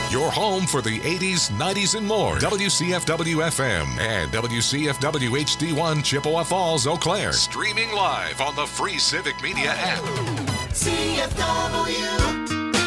Your home for the 80s, 90s, and more. WCFW-FM and WCFW HD1 Chippewa Falls, Eau Claire. Streaming live on the free Civic Media app. CFW.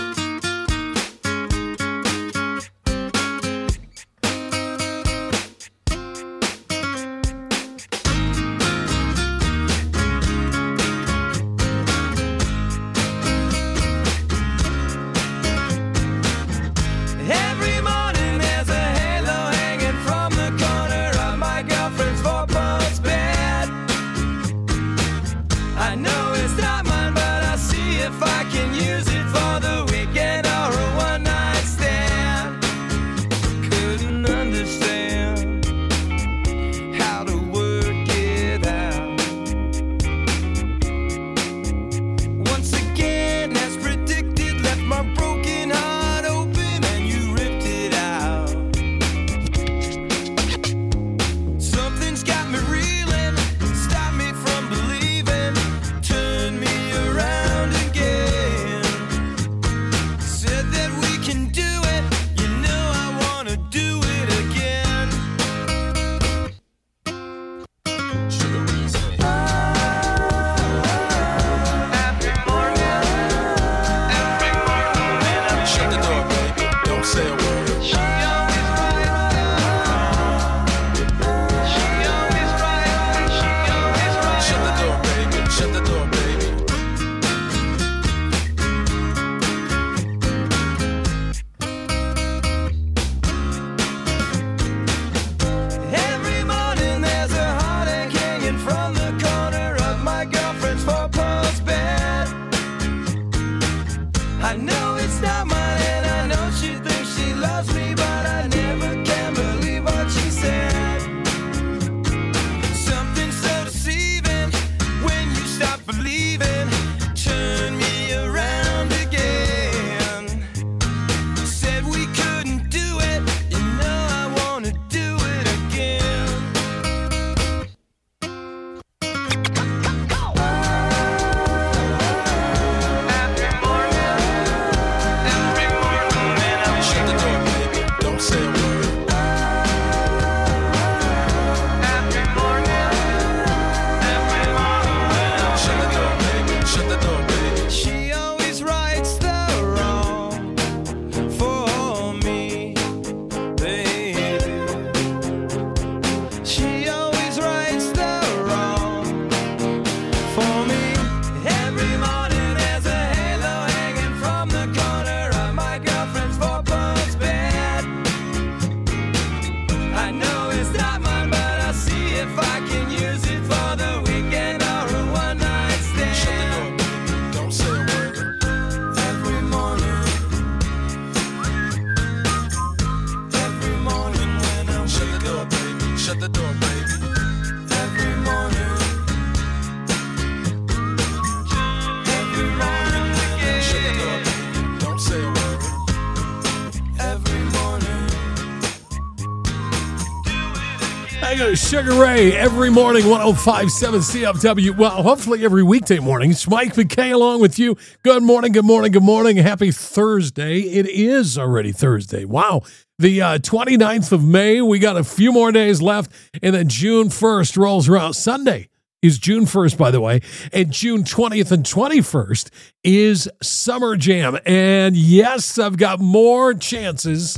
Sugar Ray, every morning, 105.7 CFW. Well, hopefully every weekday morning. It's Mike McKay along with you. Good morning, good morning, good morning. Happy Thursday. It is already Thursday. Wow. The 29th of May, we got a few more days left, and then June 1st rolls around. Sunday is June 1st, by the way, and June 20th and 21st is Summer Jam. And yes, I've got more chances,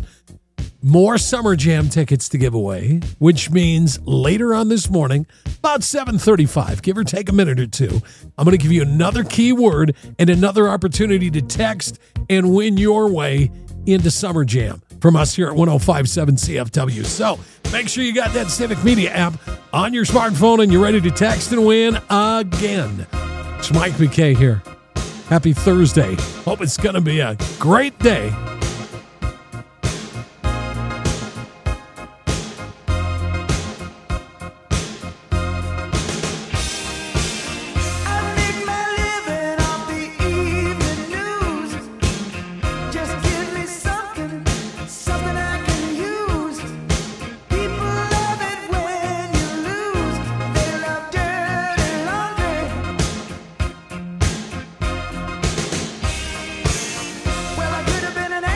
more Summer Jam tickets to give away, which means later on this morning, about 7:35, give or take a minute or two, I'm going to give you another keyword and another opportunity to text and win your way into Summer Jam from us here at 105.7 CFW. So make sure you got that Civic Media app on your smartphone and you're ready to text and win again. It's Mike McKay here. Happy Thursday. Hope it's going to be a great day. Well, I could have been an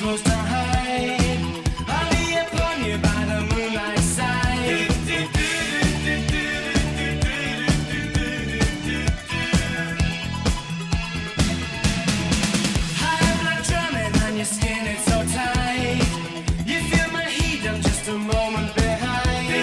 supposed to hide. I'll be upon you by the moonlight side. High blood drumming on your skin, it's so tight. You feel my heat, I'm just a moment behind.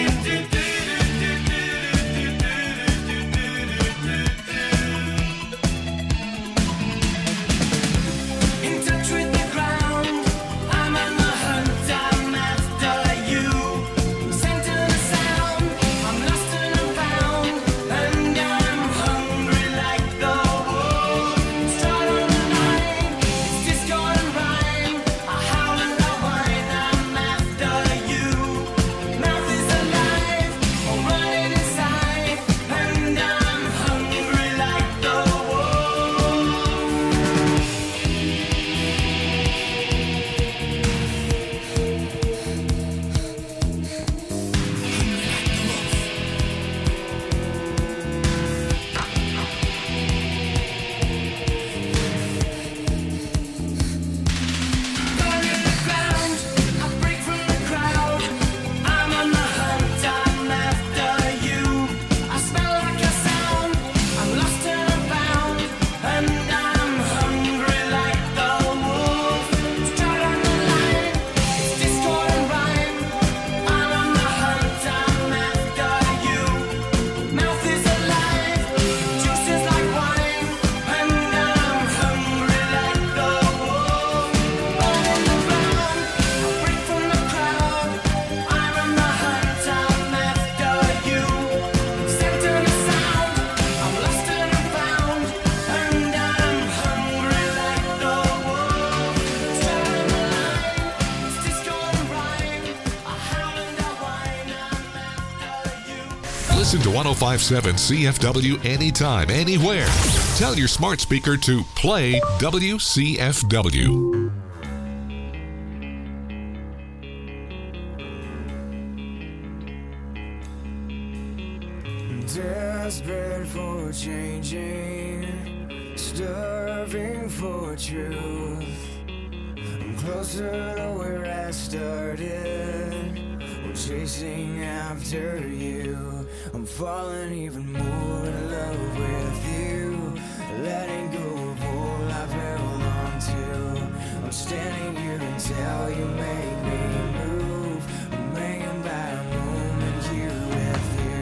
In touch with the ground, I'm on the hunt, I'm after you. Scent of the sound, I'm lost and I'm found, and I'm hungry like the wolf. Stride on the line, it's discord and rhyme. I howl and I whine, I'm after you. Mouth is alive, I'm running inside, and I'm hungry like the wolf. Burning the ground, I break from the crowd. I'm on the hunt, I'm after you. I smell like a sound, I'm lost and I'm found, and I'm hungry like the wolf. Stride on the line, it's discord and rhyme. I'm on the hunt, I'm after you. Mouth is alive, juice is like wine, and I'm hungry like the wolf. Burning the ground, I break from the crowd. I'm on the hunt, I'm after you. Scent of the sound, I'm lost and I'm found, and I'm hungry like the wolf. Stride on the line, it's discord and rhyme. I howl and I whine, I'm after you. Listen to 1057 CFW anytime, anywhere. Tell your smart speaker to play WCFW. Desperate for changing, starving for truth. I'm closer to where I started. I'm chasing after you. I'm falling even more in love with you. Letting go of all I've held on to. I'm standing here until you make me move. I'm hanging by a moment here with you.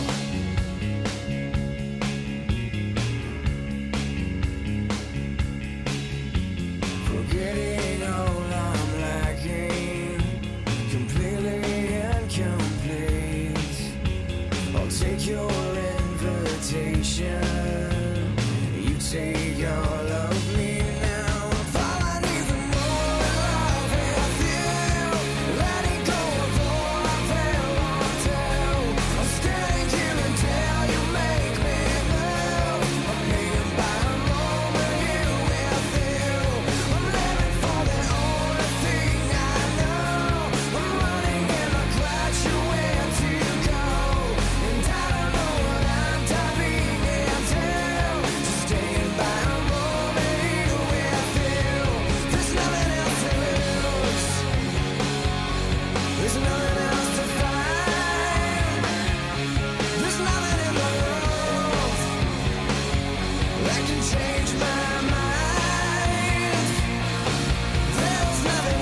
Forgetting all I'm lacking, completely incomplete. I'll take your invitation. You take all of me now. I'm falling even more in love with you. Letting go of all I've held on to. I'm standing here until you make me move. I'm hanging by a moment here with you. I'm living for the only thing I know. I'm running and I'm glad you where to go. And I don't know what I'm diving into. Just staying by a moment here with you. There's nothing else to lose. There's nothing else to find. There's nothing in the world that can change my mind. There's nothing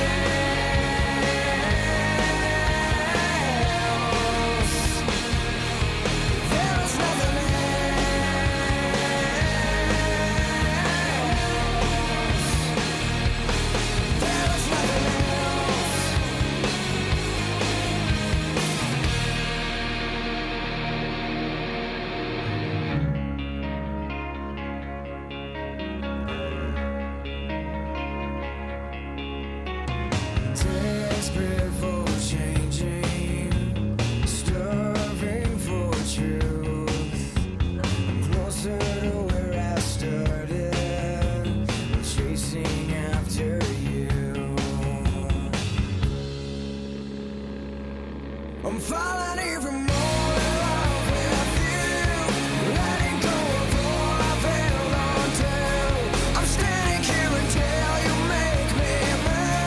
else. There's nothing else. There's nothing else. Desperate for changing, starving for truth. I'm closer to where I started. I'm chasing after you. I'm falling even more in love with you. Letting go of all I've held on to. I'm standing here until you make me move.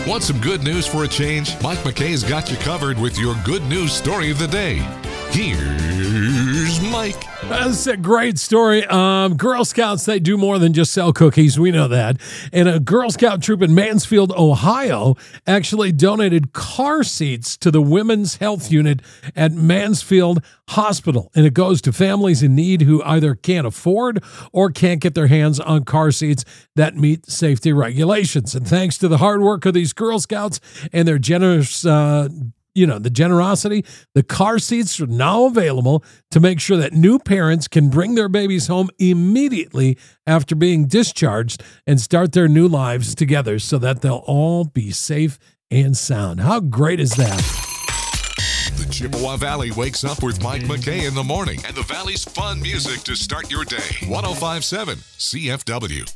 Want some good news for a change? Mike McKay's got you covered with your good news story of the day. Here's Mike. That's a great story. Girl Scouts, they do more than just sell cookies. We know that. And a Girl Scout troop in Mansfield, Ohio, actually donated car seats to the Women's Health Unit at Mansfield Hospital. And it goes to families in need who either can't afford or can't get their hands on car seats that meet safety regulations. And thanks to the hard work of these Girl Scouts and their generous the generosity, the car seats are now available to make sure that new parents can bring their babies home immediately after being discharged and start their new lives together so that they'll all be safe and sound. How great is that? The Chippewa Valley wakes up with Mike McKay in the morning and the Valley's fun music to start your day. 105.7 CFW.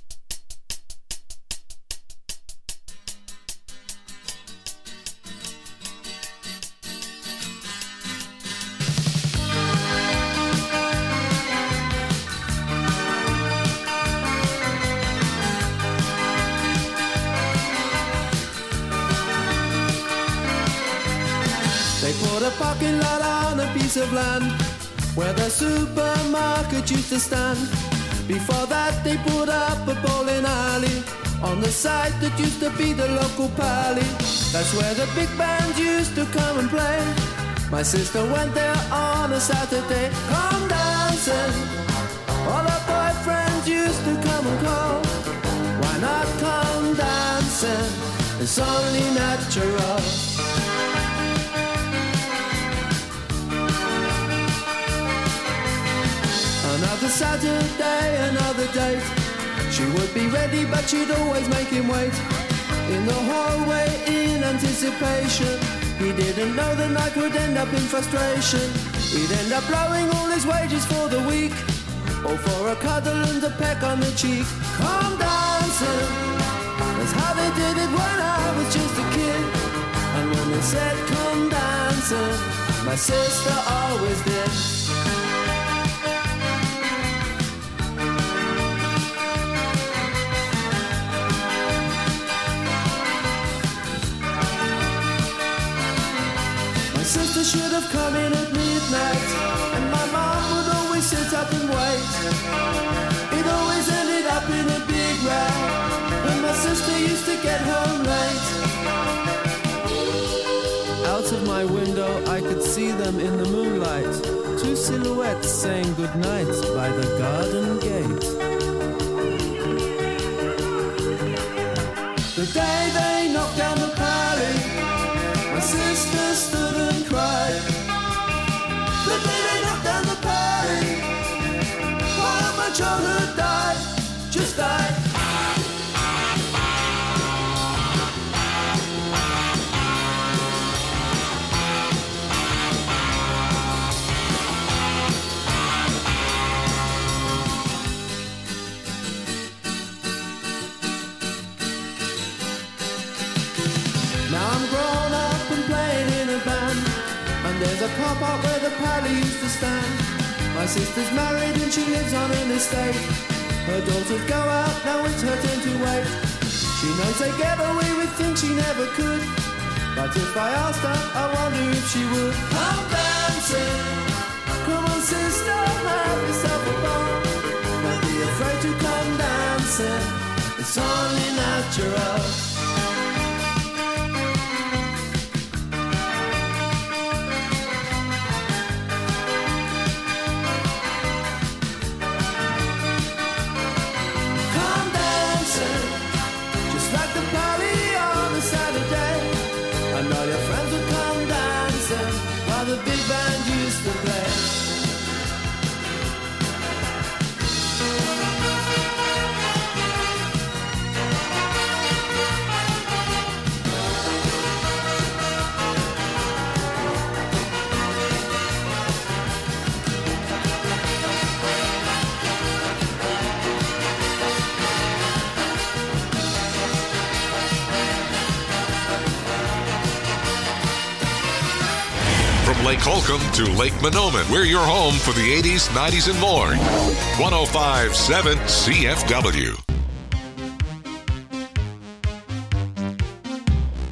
They put a parking lot on a piece of land where the supermarket used to stand. Before that they put up a bowling alley on the site that used to be the local pally. That's where the big band used to come and play. My sister went there on a Saturday. Come dancing, all her boyfriends used to come and call. Why not come dancing? It's only natural. Another Saturday, another date. She would be ready, but she'd always make him wait. In the hallway, in anticipation. He didn't know the night would end up in frustration. He'd end up blowing all his wages for the week, or for a cuddle and a peck on the cheek. Come dancing, that's how they did it when I was just a kid. And when they said come dancing, my sister always did. Sister should have come in at midnight, and my mom would always sit up and wait. It always ended up in a big row when my sister used to get home late. Out of my window I could see them in the moonlight, two silhouettes saying goodnight by the garden gate. The day they knocked down the pally, my sister stood and cried. The day they knocked down the party, while my childhood died, just died. Now I'm grown up and playing in a band, and there's a car park where the pally used to stand. My sister's married and she lives on an estate. Her daughters go out, now it's her turn to wait. She knows they get away with things she never could, but if I asked her, I wonder if she would. Come dancing, come on sister, have yourself a ball. Don't be afraid to come dancing, it's only natural. And all your friends would come dancing while the big band used to play. From Lake Holcomb to Lake Monoman, we're your home for the 80s, 90s, and more. 105.7 CFW.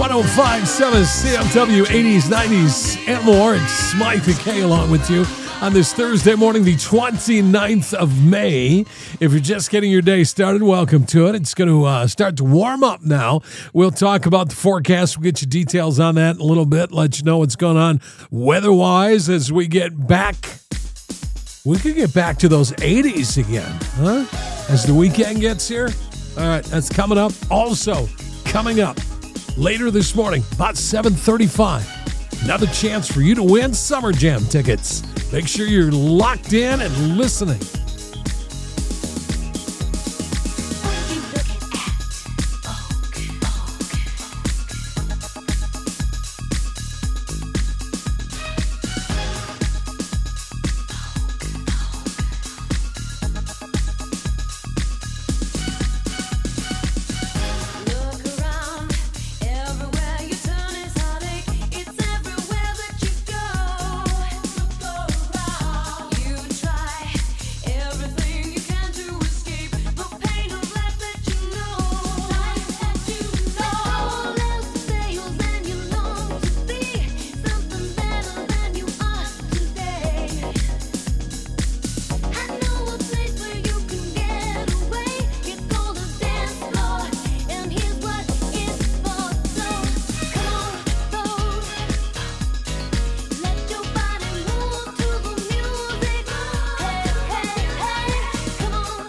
105.7 CFW 80s, 90s, and more. It's Mike McKay along with you on this Thursday morning, the 29th of May. If you're just getting your day started, welcome to it. It's going to start to warm up now. We'll talk about the forecast. We'll get you details on that in a little bit, let you know what's going on weather-wise as we get back. We could get back to those 80s again, huh? As the weekend gets here. All right, that's coming up. Also, coming up later this morning, about 7:35, another chance for you to win Summer Jam tickets. Make sure you're locked in and listening. Look around, everywhere you turn is heartache. It's everywhere that you go. Look around, you try everything you can to escape the pain of life that you know. All else fails and you long to be something better than you are today. I know a place where you can get away. It's called a dance floor, and here's what it's for. So come on, let your body move to the music. Hey, hey, hey, come on,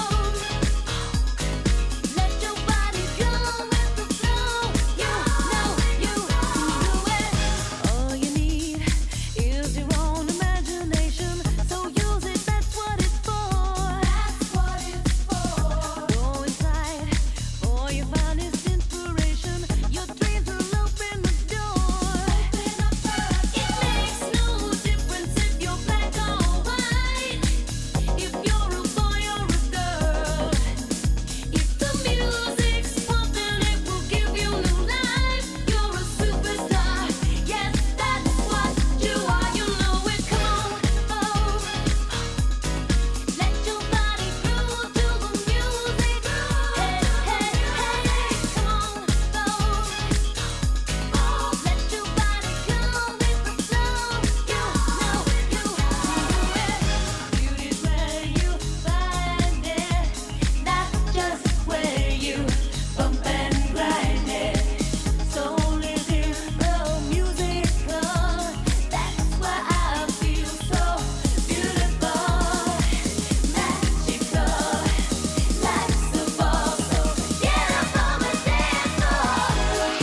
let your body go with the flow. You know you do it. All you need is your own imagination. So use it, that's what it's for. That's what it's for. Go inside for your finest inspiration. Your dreams will open the door. It makes no difference if you're black or white, if you're a boy or a girl. If the music's pumping, it will give you new life. You're a superstar. Yes, that's what you are. You know it. Come on, let your body groove to the music. Hey, hey, hey, come on, let your body go with the flow. You know you do it. Beauty's where you find it. That's just where you bump and grind it. Soul is in the music. That's why I feel so beautiful, magical. Life's a ball, so get up on the dance floor.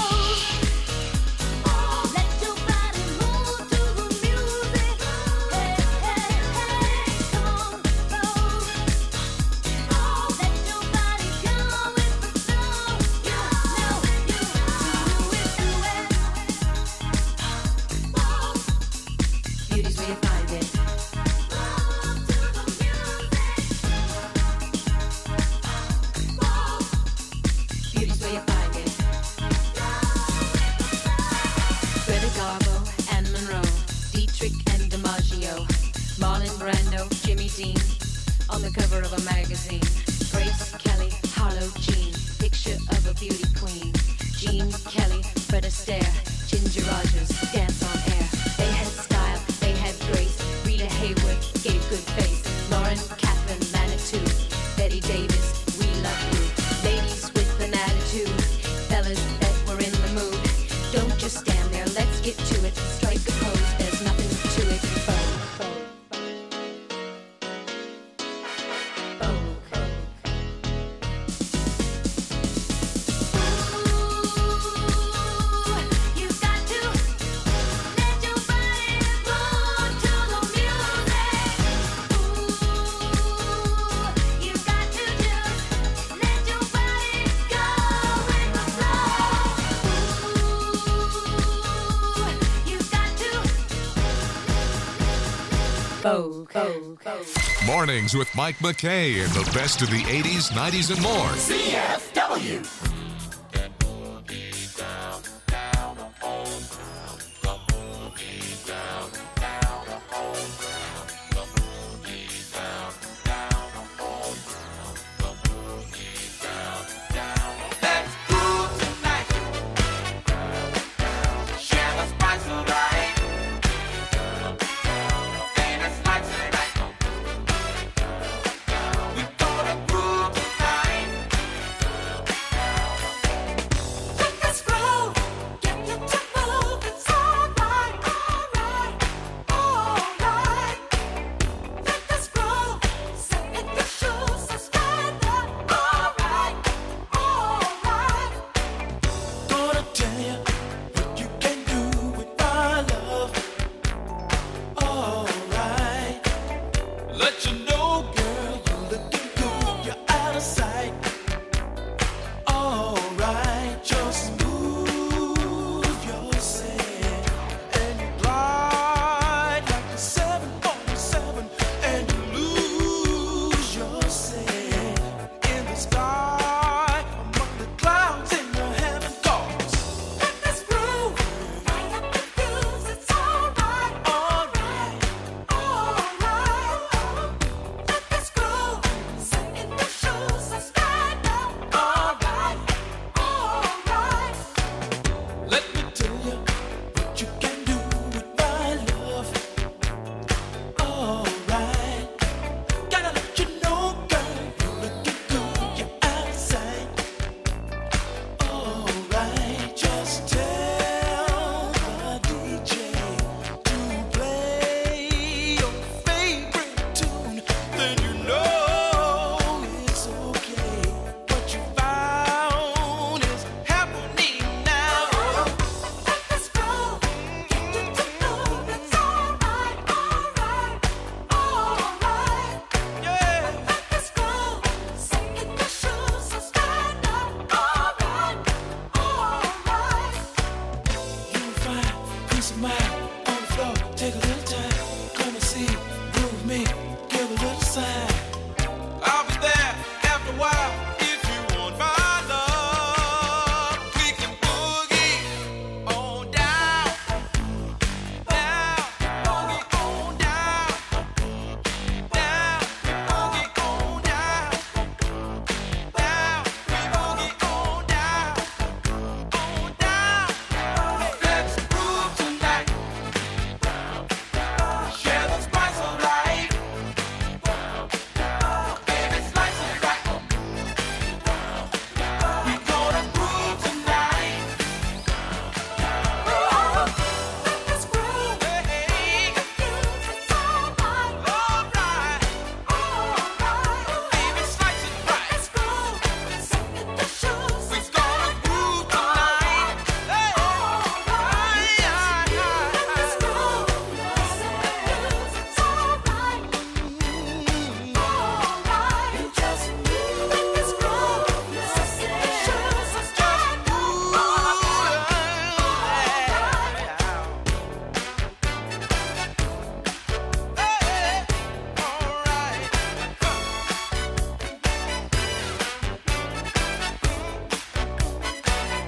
Let your body move to the music. Hey, hey, hey, come on, let your body go with the flow. You know you do it. Beauty's where you find it. Beauty's where you find it. Greta Garbo and Monroe, Dietrich and DiMaggio, Marlon Brando, Jimmy Dean, on the cover of a magazine. Grace Kelly, Harlow Jean, picture of a beauty queen. Jean Kelly, Fred Astaire, Ginger Rogers, dance on air. They had style, they had grace. Rita Hayworth gave good face. Lauren Catherine Manitou, Betty Davis, we love you. Ladies with an attitude, fellas that were in the mood. Don't just stand there, let's get to it. Strike a pose, there's nothing to it. You got to let your body move to the music. You got to just let your body go with the flow. You got to Mornings with Mike McKay and the best of the 80s, 90s, and more. CFW. Let's groove tonight.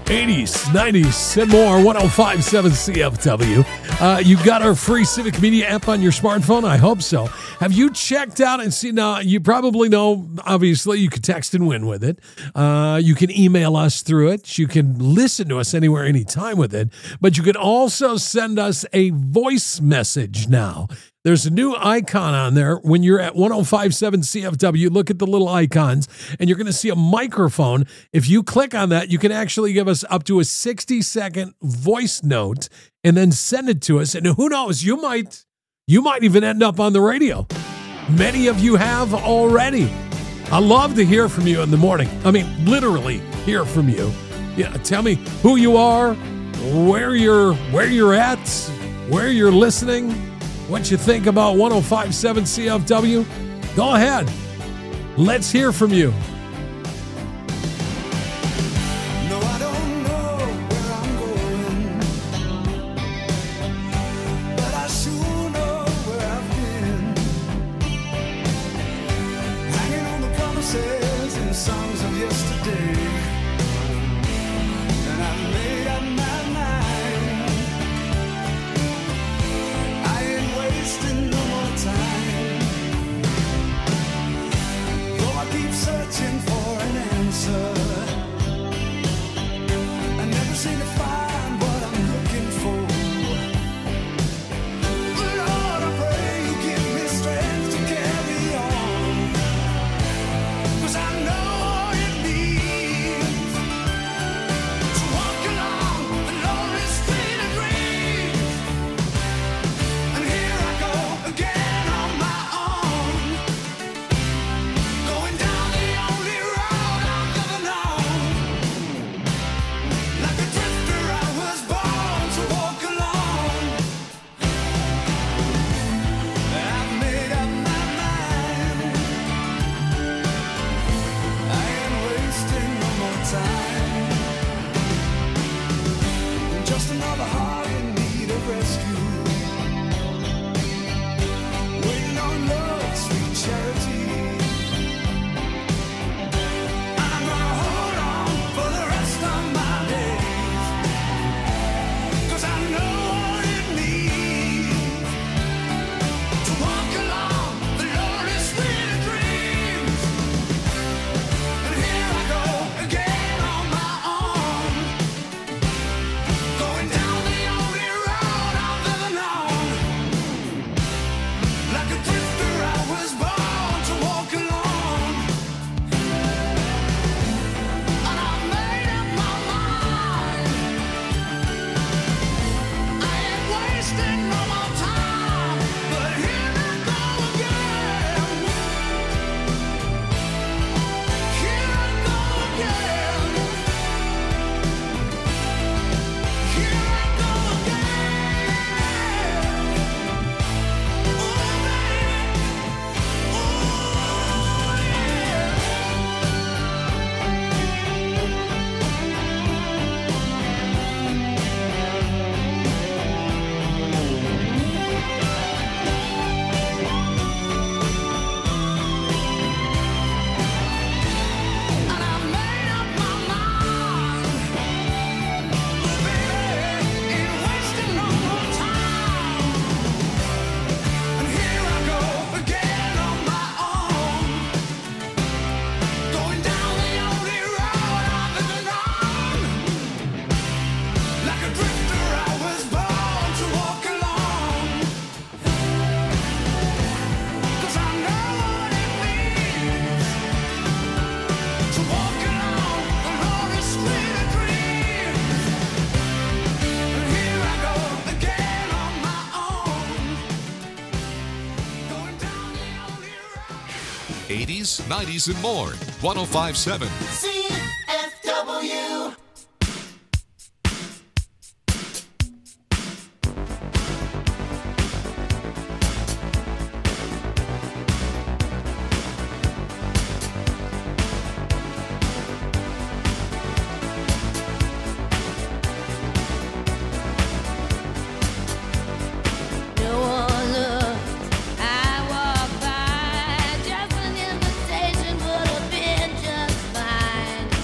80s, 90s, and more. 1057 CFW. You got our free Civic Media app on your smartphone? I hope so. Have you checked out and seen? Now, you probably know, obviously, you can text and win with it. You can email us through it. You can listen to us anywhere, anytime with it. But you can also send us a voice message now. There's a new icon on there. When you're at 1057 CFW, look at the little icons, and you're going to see a microphone. If you click on that, you can actually give us up to a 60-second voice note and then send it to us. And who knows, you might even end up on the radio. Many of you have already. I love to hear from you in the morning. I mean, literally hear from you. Yeah, tell me who you are, where you're at, where you're listening, what you think about 1057 CFW. Go ahead. Let's hear from you. No, I don't know where I'm going, but I sure know where I've been. Hanging on the promises and songs of yesterday, and I made up my mind. I ain't wasting no more time. Though I keep searching for an answer, I never seem to find what I'm looking for. Lord, I pray you give me strength to carry on, 'cause I know what it means to walk along the lonely street of dreams. And here I go again on my own, going down the only road I've ever known. Like a drifter, I was born to walk alone. I've made up my mind. I ain't wasting no more time. Just another heart in need of rescue, waiting on love's sweet charity. I'm gonna hold on for the rest of my days, 'cause I know what it means to walk along the lonely street of dreams. And here I go again on my own, going down the only road I've ever known. Like a drifter, I was born to walk alone. And I've made up my mind. I ain't wasting no more time. But here I go again. Here I go again. Here I go again. Oh, and I've made up my mind. Baby, ain't wasting no more time. And here I go again on my own, going down the only road I've ever known. Like a drifter, I was born to walk alone. 'Cause I know what it means to walk along the lonely street of dreams. And here I go again on my own, going down the only road. 80s, 90s, and more. 1057 CFW. No one looked. I walked by. Just an invitation would have been just fine.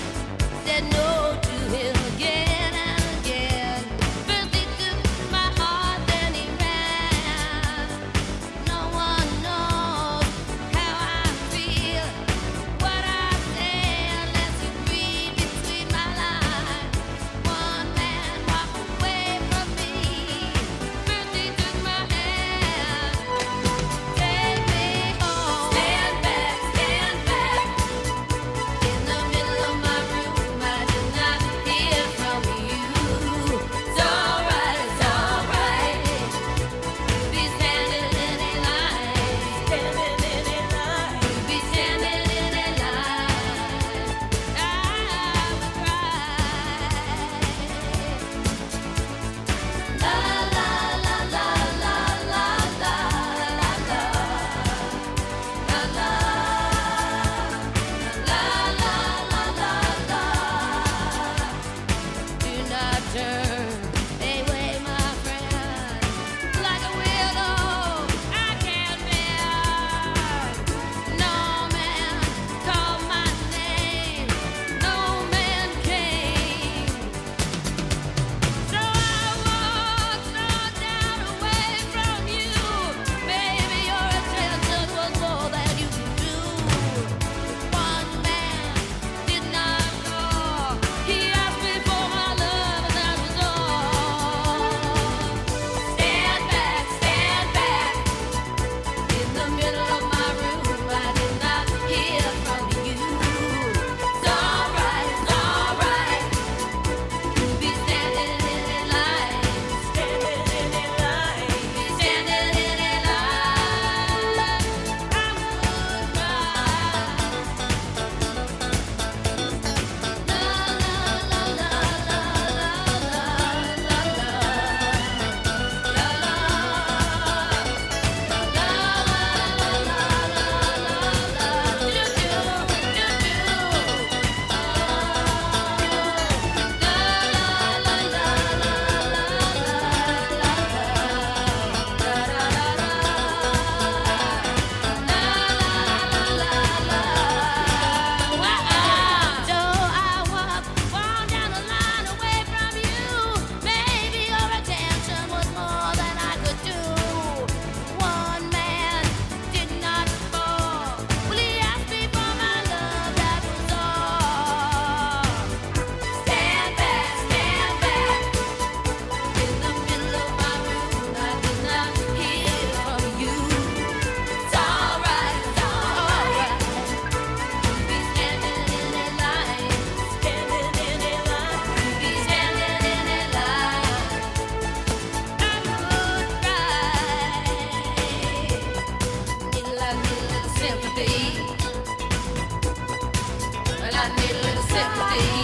sympathy.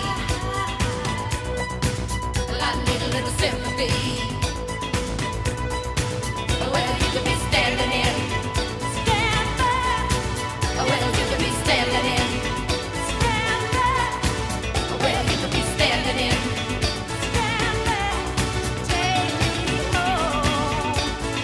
Well, I need a little sympathy. Well, you could be standing in. Stand back. Well, you could be standing in. Stand back. Well, you could be standing in. Stand back. Take me home.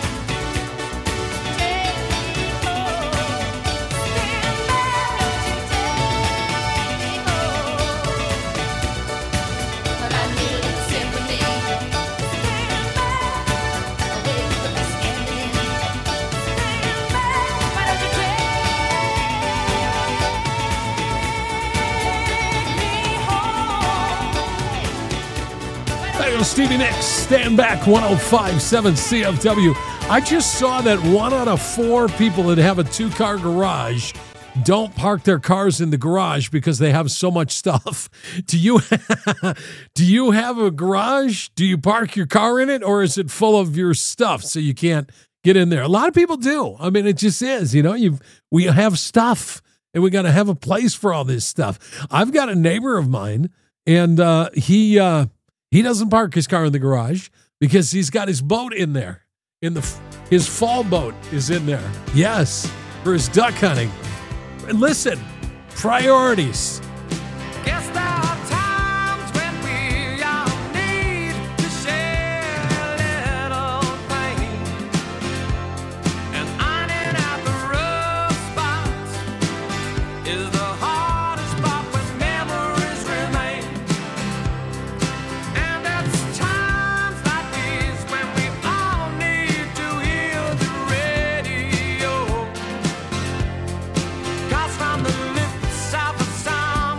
Take me home. Stand back. Take me home. But I need a little sympathy. Stand back. Well, you could be standing in. Stand back. Why don't you take me home? Hey, yo, Stevie Nicks, Stand Back, 105.7 CFW. I just saw that 1 out of 4 people that have a 2-car garage don't park their cars in the garage because they have so much stuff. Do you have a garage? Do you park your car in it, or is it full of your stuff so you can't get in there? A lot of people do. I mean, it just is, we have stuff and we got to have a place for all this stuff. I've got a neighbor of mine, and he doesn't park his car in the garage because he's got his boat in there. His fall boat is in there. Yes, for his duck hunting. And listen, priorities. Guess there are times when we all need to share a little pain, and ironing out the rough spots is the hardest part when memories remain. And it's times like these when we all need to hear the radio. 'Cause from the lips of a song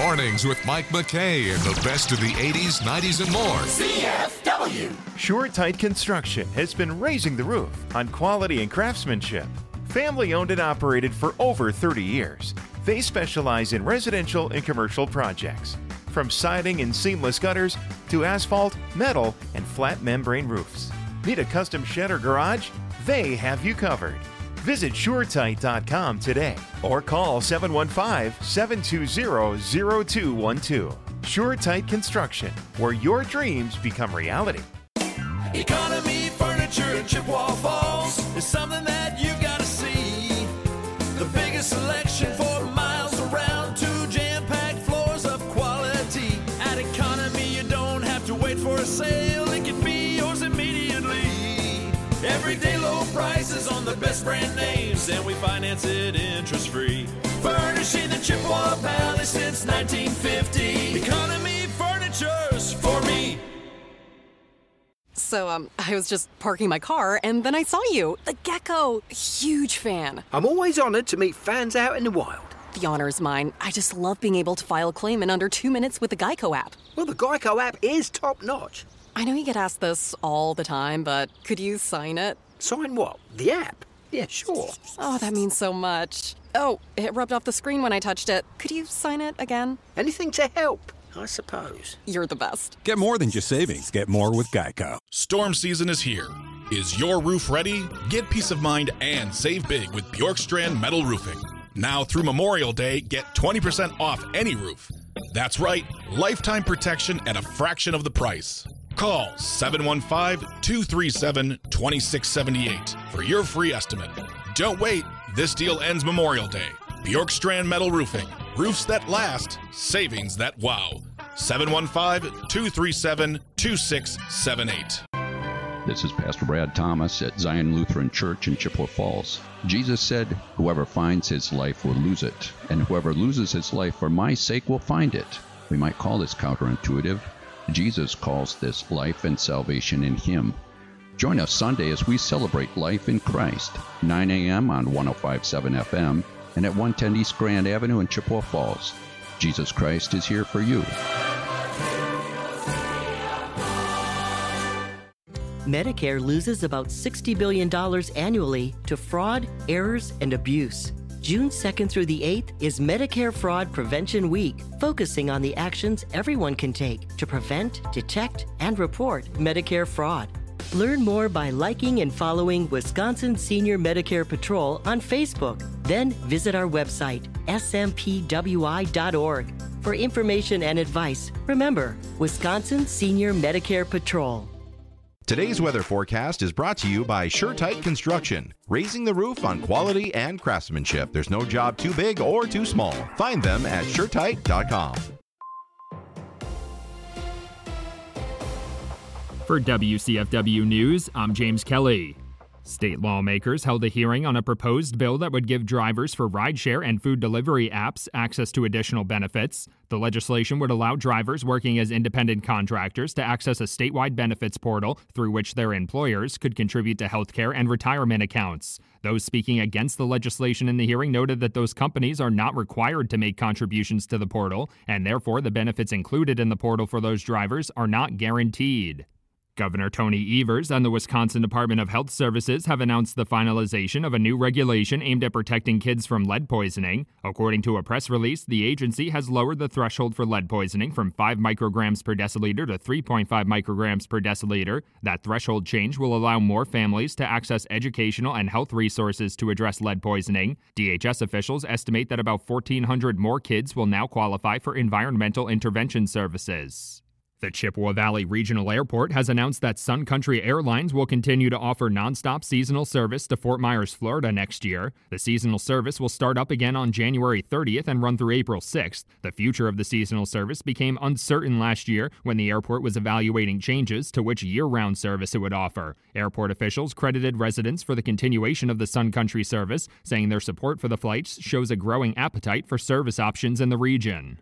Mornings with Mike McKay and the best of the 80s, 90s, and more. CFW. Sure Tight Construction has been raising the roof on quality and craftsmanship. Family owned and operated for over 30 years. They specialize in residential and commercial projects, from siding and seamless gutters to asphalt, metal, and flat membrane roofs. Need a custom shed or garage? They have you covered. Visit SureTight.com today or call 715-720-0212. Sure Tight Construction, where your dreams become reality. Economy Furniture in Chippewa Falls is something that you gotta see. The biggest selection for miles around, 2 jam-packed floors of quality. At Economy, you don't have to wait for a sale, it can be yours immediately. Everyday low prices on the best brand names, and we finance it interest-free. Furnishing the Chippewa Valley since 1950. Economy Furniture's for me. So, I was just parking my car, and then I saw you, the gecko. Huge fan. I'm always honoured to meet fans out in the wild. The honor's mine. I just love being able to file a claim in under 2 minutes with the Geico app. Well, the Geico app is top-notch. I know you get asked this all the time, but could you sign it? Sign what? The app? Yeah, sure. Oh, that means so much. Oh, it rubbed off the screen when I touched it. Could you sign it again? Anything to help, I suppose. You're the best. Get more than just savings. Get more with Geico. Storm season is here. Is your roof ready? Get peace of mind and save big with Bjorkstrand Metal Roofing. Now through Memorial Day, get 20% off any roof. That's right, lifetime protection at a fraction of the price. Call 715-237-2678 for your free estimate. Don't wait. This deal ends Memorial Day. Bjorkstrand Metal Roofing. Roofs that last, savings that wow. 715-237-2678. This is Pastor Brad Thomas at Zion Lutheran Church in Chippewa Falls. Jesus said, "Whoever finds his life will lose it, and whoever loses his life for my sake will find it." We might call this counterintuitive. Jesus calls this life and salvation in him. Join us Sunday as we celebrate life in Christ, 9 a.m. on 105.7 FM and at 110 East Grand Avenue in Chippewa Falls. Jesus Christ is here for you. Medicare loses about $60 billion annually to fraud, errors, and abuse. June 2nd through the 8th is Medicare Fraud Prevention Week, focusing on the actions everyone can take to prevent, detect, and report Medicare fraud. Learn more by liking and following Wisconsin Senior Medicare Patrol on Facebook. Then visit our website, smpwi.org. For information and advice, remember, Wisconsin Senior Medicare Patrol. Today's weather forecast is brought to you by Sure Tight Construction, raising the roof on quality and craftsmanship. There's no job too big or too small. Find them at SureTight.com. For WCFW News, I'm James Kelly. State lawmakers held a hearing on a proposed bill that would give drivers for rideshare and food delivery apps access to additional benefits. The legislation would allow drivers working as independent contractors to access a statewide benefits portal through which their employers could contribute to healthcare and retirement accounts. Those speaking against the legislation in the hearing noted that those companies are not required to make contributions to the portal, and therefore the benefits included in the portal for those drivers are not guaranteed. Governor Tony Evers and the Wisconsin Department of Health Services have announced the finalization of a new regulation aimed at protecting kids from lead poisoning. According to a press release, the agency has lowered the threshold for lead poisoning from 5 micrograms per deciliter to 3.5 micrograms per deciliter. That threshold change will allow more families to access educational and health resources to address lead poisoning. DHS officials estimate that about 1,400 more kids will now qualify for environmental intervention services. The Chippewa Valley Regional Airport has announced that Sun Country Airlines will continue to offer nonstop seasonal service to Fort Myers, Florida next year. The seasonal service will start up again on January 30th and run through April 6th. The future of the seasonal service became uncertain last year when the airport was evaluating changes to which year-round service it would offer. Airport officials credited residents for the continuation of the Sun Country service, saying their support for the flights shows a growing appetite for service options in the region.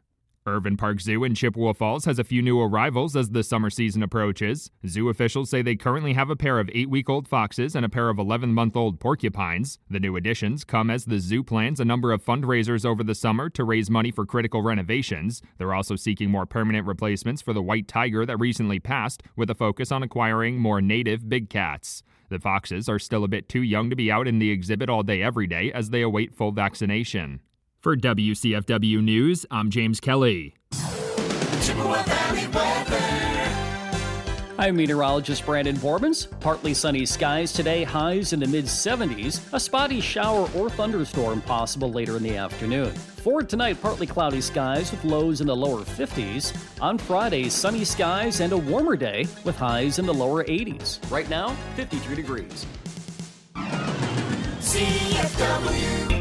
Irvin Park Zoo in Chippewa Falls has a few new arrivals as the summer season approaches. Zoo officials say they currently have a pair of 8-week-old foxes and a pair of 11-month-old porcupines. The new additions come as the zoo plans a number of fundraisers over the summer to raise money for critical renovations. They're also seeking more permanent replacements for the white tiger that recently passed, with a focus on acquiring more native big cats. The foxes are still a bit too young to be out in the exhibit all day every day as they await full vaccination. For WCFW News, I'm James Kelly. Chippewa Valley weather. I'm meteorologist Brandon Borbans. Partly sunny skies today, highs in the mid-70s. A spotty shower or thunderstorm possible later in the afternoon. For tonight, partly cloudy skies with lows in the lower 50s. On Friday, sunny skies and a warmer day with highs in the lower 80s. Right now, 53 degrees. CFW.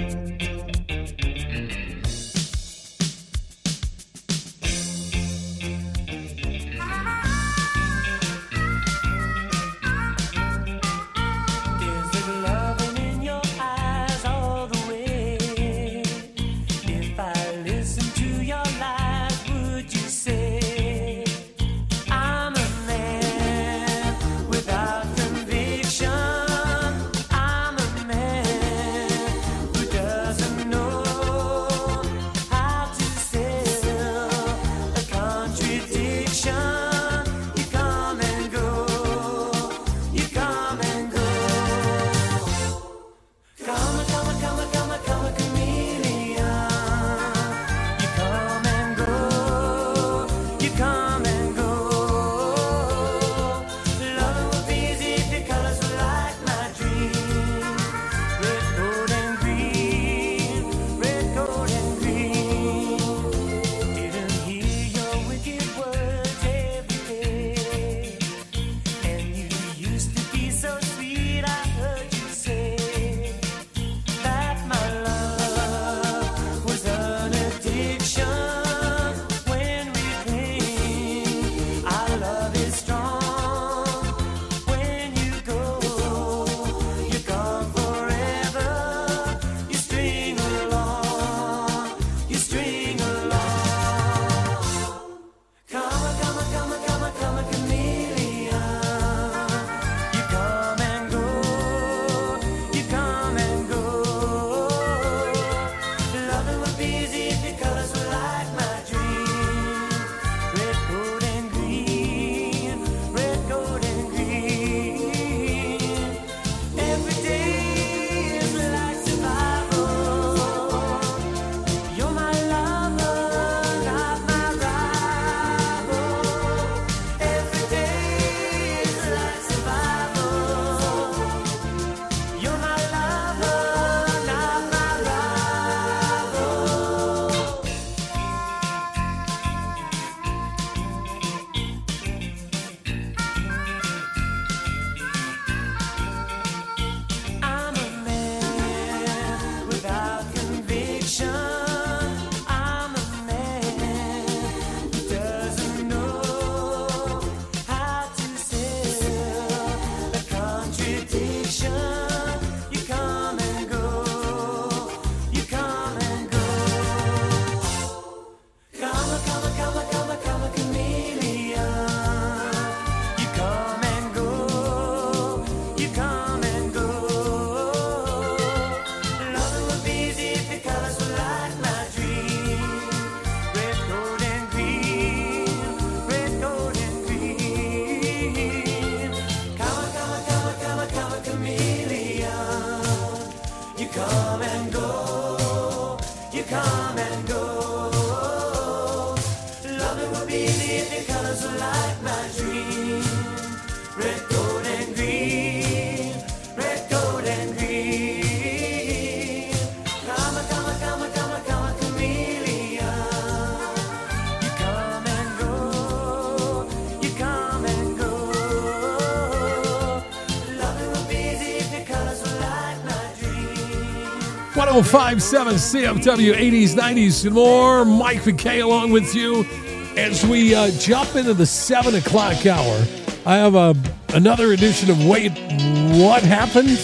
Oh, 5-7 CFW 80s, 90s, and more. Mike McKay along with you as we jump into the 7 o'clock hour. I have another edition of Wait, What Happened?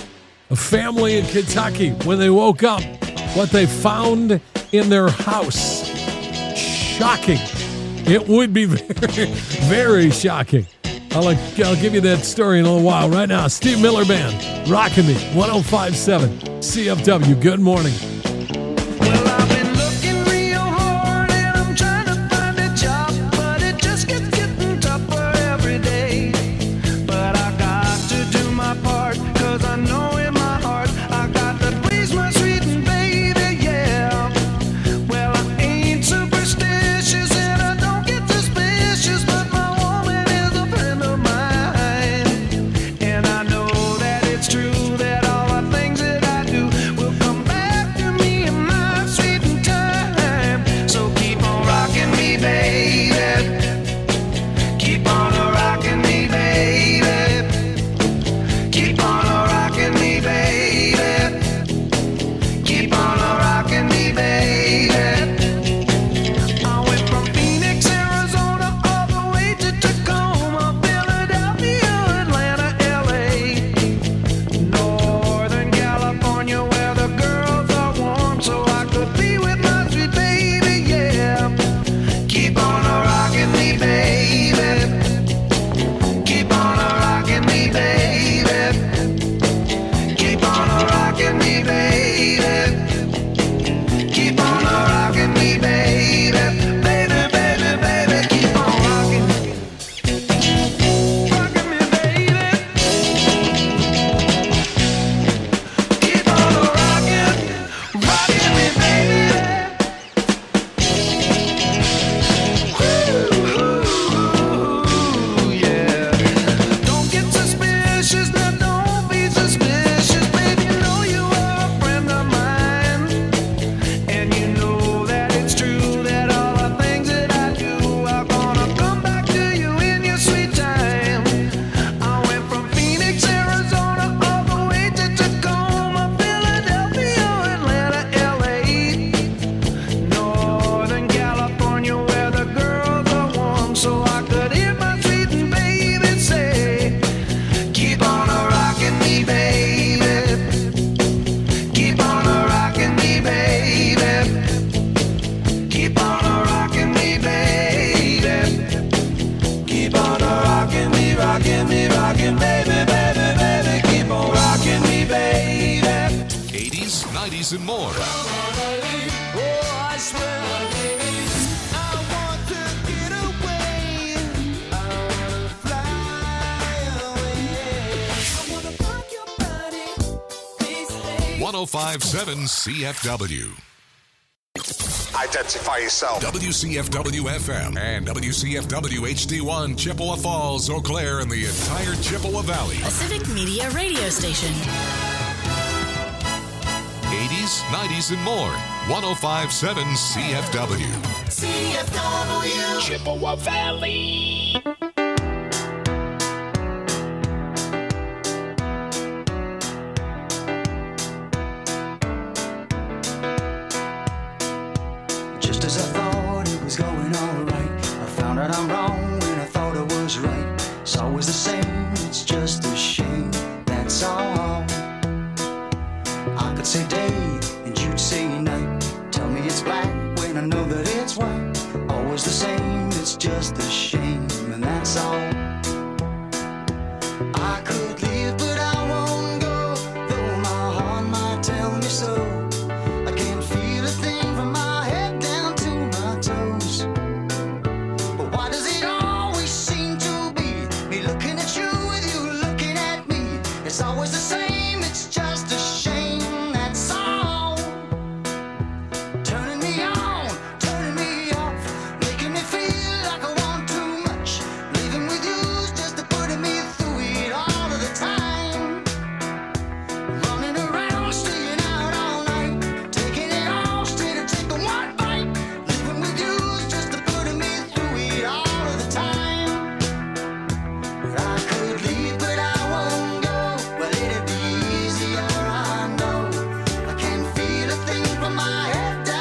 A family in Kentucky when they woke up, what they found in their house. shocking. It would be very, very shocking. I'll give you that story in a little while. Right now, Steve Miller Band, rocking me, 105.7 CFW. Good morning. And more. .105.7 CFW. Identify yourself. WCFW FM and WCFW HD1 Chippewa Falls, Eau Claire, and the entire Chippewa Valley. A civic media radio station. 80s, 90s, and more. 105.7 CFW. CFW. Chippewa Valley. Just as I thought it was going all right, I found out I'm wrong when I thought I was right. It's always the same, it's just a shame, that's all. I could say day and you'd say night. Tell me it's black when I know that it's white. Always the same, it's just a shame.